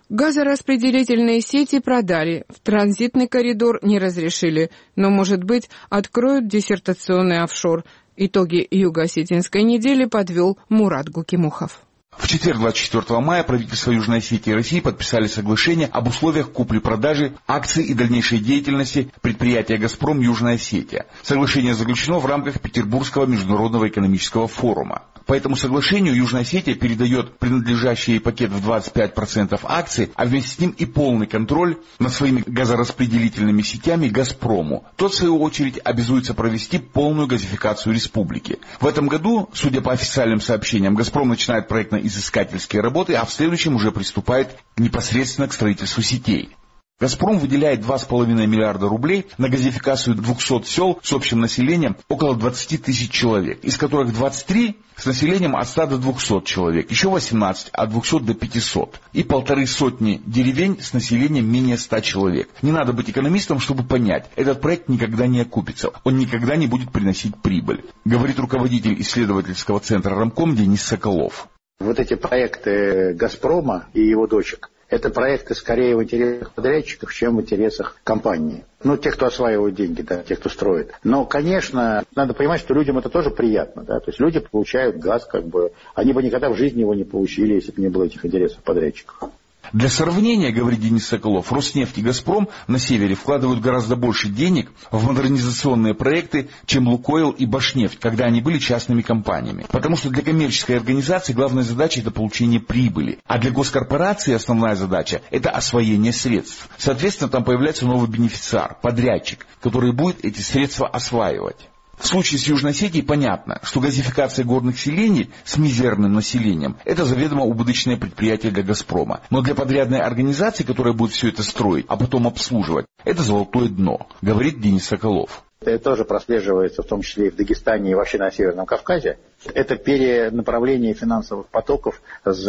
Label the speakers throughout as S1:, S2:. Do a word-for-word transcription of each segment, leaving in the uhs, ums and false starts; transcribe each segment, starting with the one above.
S1: Газораспределительные сети продали, в транзитный коридор не разрешили, но, может быть, откроют диссертационный офшор. Итоги Юго-Осетинской недели подвел Мурат Гукимухов.
S2: В четверг, двадцать четвёртого мая, правительства Южной Осетии и России подписали соглашение об условиях купли-продажи акций и дальнейшей деятельности предприятия «Газпром» Южная Осетия. Соглашение заключено в рамках Петербургского международного экономического форума. По этому соглашению Южная Осетия передает принадлежащий ей пакет в двадцать пять процентов акций, а вместе с ним и полный контроль над своими газораспределительными сетями «Газпрому». Тот, в свою очередь, обязуется провести полную газификацию республики. В этом году, судя по официальным сообщениям, «Газпром» начинает проектно-изыскательские работы, а в следующем уже приступает непосредственно к строительству сетей. «Газпром» выделяет два с половиной миллиарда рублей на газификацию двухсот сел с общим населением около двадцати тысяч человек, из которых двадцать три с населением от ста до двухсот человек, еще восемнадцать от двухсот до пятисот и полторы сотни деревень с населением менее ста человек. Не надо быть экономистом, чтобы понять, этот проект никогда не окупится, он никогда не будет приносить прибыль, говорит руководитель исследовательского центра «Рамком» Денис Соколов.
S3: Вот эти проекты «Газпрома» и его дочек, это проекты скорее в интересах подрядчиков, чем в интересах компании. Ну, тех, кто осваивает деньги, да, тех, кто строит. Но, конечно, надо понимать, что людям это тоже приятно, да, то есть люди получают газ, как бы, они бы никогда в жизни его не получили, если бы не было этих интересов подрядчиков.
S2: Для сравнения, говорит Денис Соколов, Роснефть и «Газпром» на севере вкладывают гораздо больше денег в модернизационные проекты, чем «Лукойл» и «Башнефть», когда они были частными компаниями. Потому что для коммерческой организации главная задача – это получение прибыли, а для госкорпорации основная задача – это освоение средств. Соответственно, там появляется новый бенефициар, подрядчик, который будет эти средства осваивать. В случае с Южной Осетией понятно, что газификация горных селений с мизерным населением – это заведомо убыточное предприятие для «Газпрома». Но для подрядной организации, которая будет все это строить, а потом обслуживать, это золотое дно, говорит Денис Соколов.
S3: Это тоже прослеживается в том числе и в Дагестане, и вообще на Северном Кавказе. Это перенаправление финансовых потоков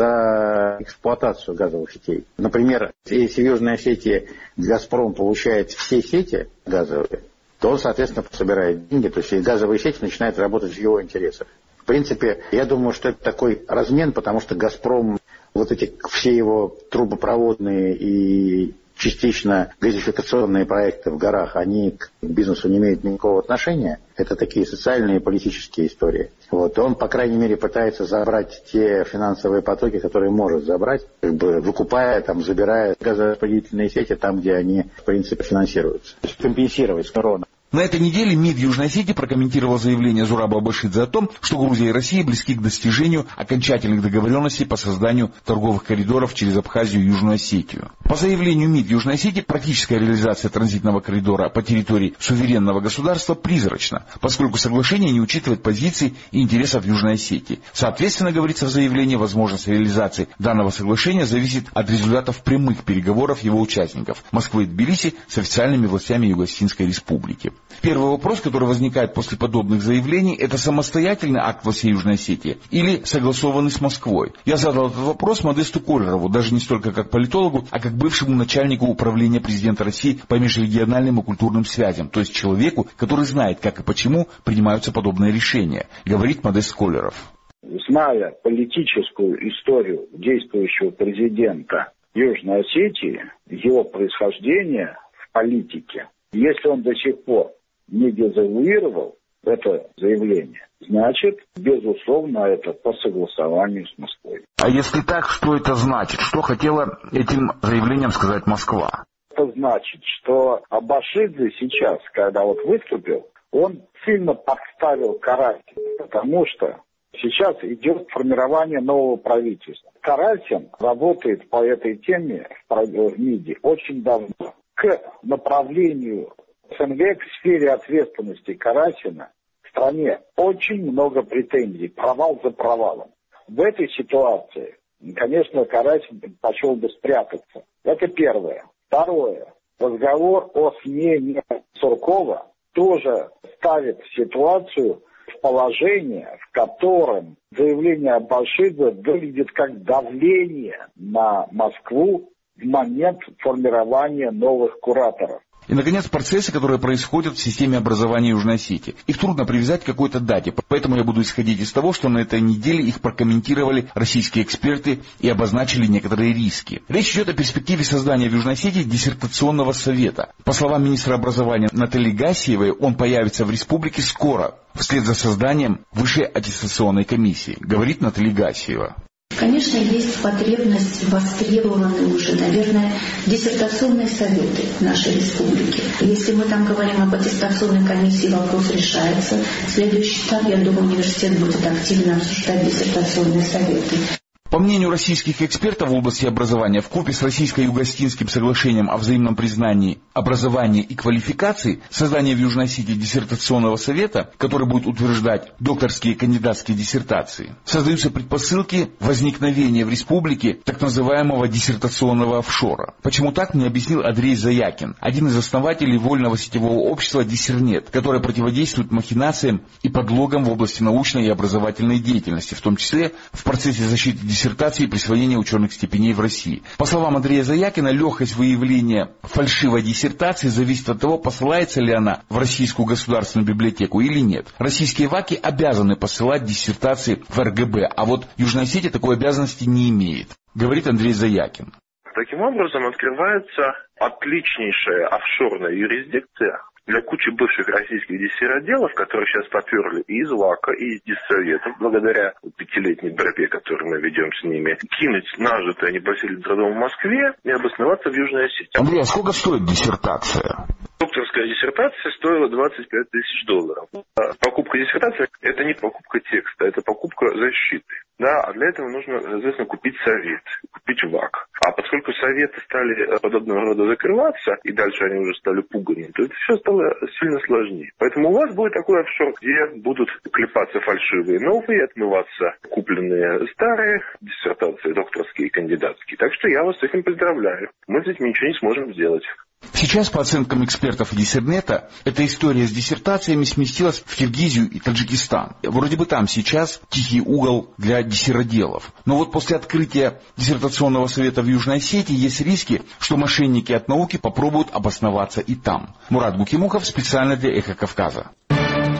S3: за эксплуатацию газовых сетей. Например, если в Южной Осетии «Газпром» получает все сети газовые, то он, соответственно, собирает деньги, то есть и газовые сети начинают работать в его интересах. В принципе, я думаю, что это такой размен, потому что «Газпром», вот эти все его трубопроводные и частично газификационные проекты в горах, они к бизнесу не имеют никакого отношения. Это такие социальные и политические истории. Вот. Он, по крайней мере, пытается забрать те финансовые потоки, которые может забрать, как бы выкупая, там, забирая газораспределительные сети там, где они, в принципе, финансируются. То есть компенсировать урон.
S2: На этой неделе МИД Южной Осетии прокомментировал заявление Зураба Абашидзе о том, что Грузия и Россия близки к достижению окончательных договоренностей по созданию торговых коридоров через Абхазию и Южную Осетию. По заявлению МИД Южной Осетии, практическая реализация транзитного коридора по территории суверенного государства призрачна, поскольку соглашение не учитывает позиций и интересов Южной Осетии. Соответственно, говорится в заявлении, возможность реализации данного соглашения зависит от результатов прямых переговоров его участников Москвы и Тбилиси с официальными властями Юго-Осетинской республики. Первый вопрос, который возникает после подобных заявлений, это самостоятельный акт властей Южной Осетии или согласованный с Москвой? Я задал этот вопрос Модесту Колерову, даже не столько как политологу, а как бывшему начальнику управления президента России по межрегиональным и культурным связям, то есть человеку, который знает, как и почему принимаются подобные решения, говорит Модест Колеров.
S4: Зная политическую историю действующего президента Южной Осетии, его происхождение в политике, если он до сих пор не дезавуировал это заявление, значит, безусловно, это по согласованию с Москвой.
S2: А если так, что это значит? Что хотела этим заявлением сказать Москва?
S4: Это значит, что Абашидзе сейчас, когда вот выступил, он сильно подставил Карасина, потому что сейчас идет формирование нового правительства. Карасин работает по этой теме в МИДе очень давно. К направлению СНГ, к сфере ответственности Карасина в стране очень много претензий, провал за провалом. В этой ситуации, конечно, Карасин предпочел бы спрятаться. Это первое. Второе. Разговор о смене Суркова тоже ставит ситуацию в положение, в котором заявление Абашидзе выглядит как давление на Москву в момент формирования новых кураторов.
S2: И, наконец, процессы, которые происходят в системе образования Южной Осетии. Их трудно привязать к какой-то дате, поэтому я буду исходить из того, что на этой неделе их прокомментировали российские эксперты и обозначили некоторые риски. Речь идет о перспективе создания в Южной Осетии диссертационного совета. По словам министра образования Натальи Гасиевой, он появится в республике скоро, вслед за созданием Высшей аттестационной комиссии, говорит Наталья Гасиева.
S5: Конечно, есть потребность, востребованные уже, наверное, диссертационные советы в нашей республике. Если мы там говорим об аттестационной комиссии, вопрос решается. Следующий этап, я думаю, университет будет активно обсуждать диссертационные советы.
S2: По мнению российских экспертов в области образования, вкупе с Российско-Юго-Осетинским соглашением о взаимном признании образования и квалификации, создание в Южной Осетии диссертационного совета, который будет утверждать докторские и кандидатские диссертации, создаются предпосылки возникновения в республике так называемого диссертационного офшора. Почему так, мне объяснил Андрей Заякин, один из основателей вольного сетевого общества «Диссернет», которое противодействует махинациям и подлогам в области научной и образовательной деятельности, в том числе в процессе защиты диссертации диссертации и присвоения ученых степеней в России. По словам Андрея Заякина, легкость выявления фальшивой диссертации зависит от того, посылается ли она в Российскую государственную библиотеку или нет. Российские ВАКи обязаны посылать диссертации в эр гэ бэ, а вот Южная Осетия такой обязанности не имеет, говорит Андрей Заякин.
S6: Таким образом открывается отличнейшая офшорная юрисдикция для кучи бывших российских диссеротделов, которые сейчас поперли и из ВАКа, и из диссоветов, благодаря пятилетней борьбе, которую мы ведем с ними, кинуть нажитое непосильным трудом в Москве и обосноваться в Южной Осетии.
S2: Андрей, а сколько стоит диссертация?
S6: Докторская диссертация стоила двадцать пять тысяч долларов. Покупка диссертации – это не покупка текста, это покупка защиты. Да, а для этого нужно, соответственно, купить совет, купить ВАК. А поскольку советы стали подобного рода закрываться, и дальше они уже стали пуганием, то это все стало сильно сложнее. Поэтому у вас будет такой офшор, где будут клепаться фальшивые новые, отмываться купленные старые диссертации, докторские и кандидатские. Так что я вас с этим поздравляю. Мы с этим ничего не сможем сделать.
S2: Сейчас, по оценкам экспертов Диссернета, эта история с диссертациями сместилась в Киргизию и Таджикистан. Вроде бы там сейчас тихий угол для диссероделов. Но вот после открытия диссертационного совета в Южной Осетии есть риски, что мошенники от науки попробуют обосноваться и там. Мурат Гукимухов специально для «Эхо Кавказа».